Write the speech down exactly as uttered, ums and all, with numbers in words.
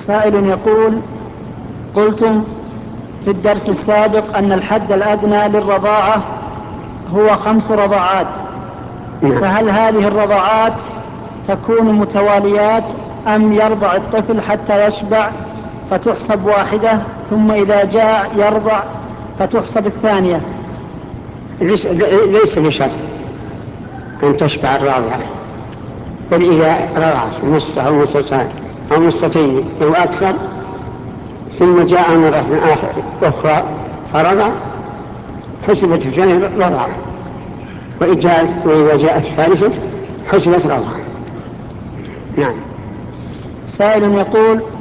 سائل يقول: قلتم في الدرس السابق أن الحد الأدنى للرضاعة هو خمس رضاعات، فهل هذه الرضاعات تكون متواليات أم يرضع الطفل حتى يشبع فتحسب واحدة، ثم إذا جاء يرضع فتحسب الثانية؟ ليس, ليس بشرط أن تشبع الراضعة، بل إذا رضعت نصف أو نصفتين أو نصفتين أو أكثر ثم جاء مرة أخرى فرضع حسبت الثانية رضعة، وإذا جاءت الثالثة حسبت رضعة. نعم. سائل يقول: